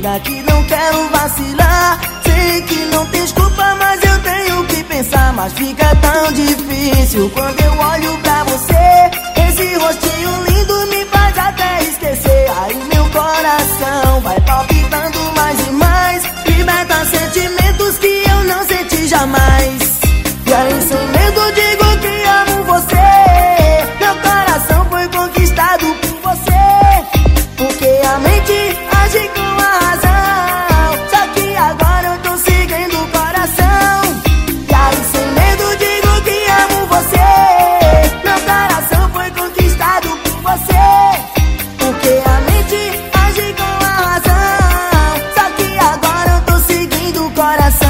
vida que não quero vacilar. Sei que não tem desculpa, mas eu tenho que pensar. Mas fica tão difícil quando eu olho pra você. Esse rostinho lindo me faz até esquecer. Aí meu coração vai palpitando mais e mais. Liberta sentimentos que eu não senti jamais. E aí sem medo digo que amo você. Meu coração foi conquistado por você. Porque a mente age com a razão. Só que agora eu tô seguindo o coração. E aí sem medo digo que amo você. Meu coração foi conquistado por você. Porque a mente age com a razão. Só que agora eu tô seguindo o coração.